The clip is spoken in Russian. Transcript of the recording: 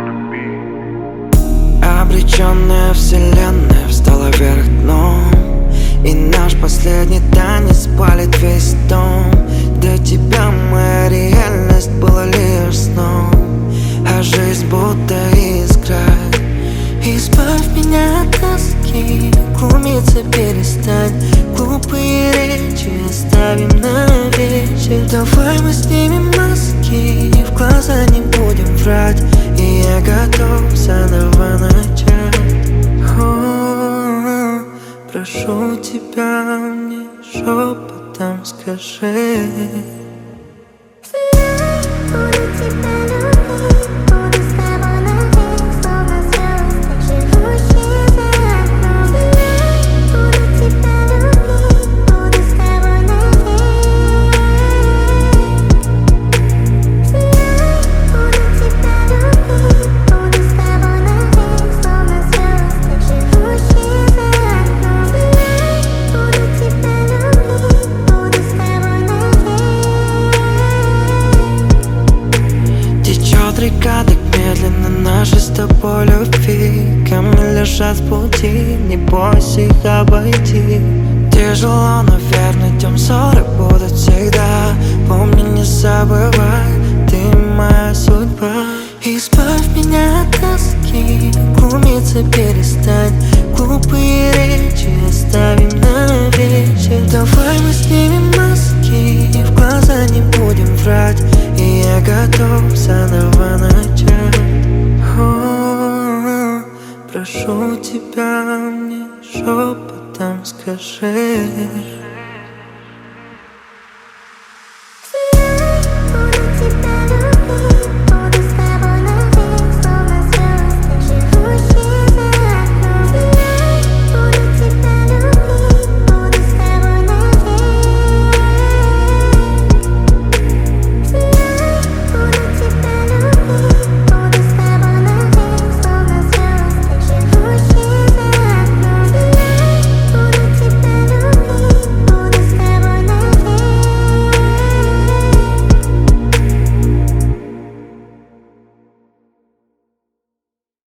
Обреченная вселенная встала вверх дном, и наш последний танец палит весь дом. До тебя моя реальность была лишь сном, а жизнь будто искра. Избавь меня от тоски, глумиться перестань, глупые речи оставим на вечер. Давай мы снимем маски, в глаза не будем врать, и я готов заново начать. Прошу тебя, мне шепотом скажи. Буду тебя любить, буду с тобой навек, словно звезды, живущие за окном. Буду тебя любить, буду с тобой навек. Буду тебя любить, буду с тобой навек, словно звезды, живущие за окном. Буду тебя любить, буду с тобой навек. Течет река так медленно нашей с тобой любви. Камни лежат в пути, не бойся их обойти. Тяжело, но верно, идем, ссоры будут всегда. Помни, не забывай, ты моя судьба. Избавь меня от тоски, глумиться перестань, глупые речи оставим на вечер. Давай мы снимем маски, в глаза не будем врать, и я готов заново начать. Прошу тебя, мне шепотом скажи.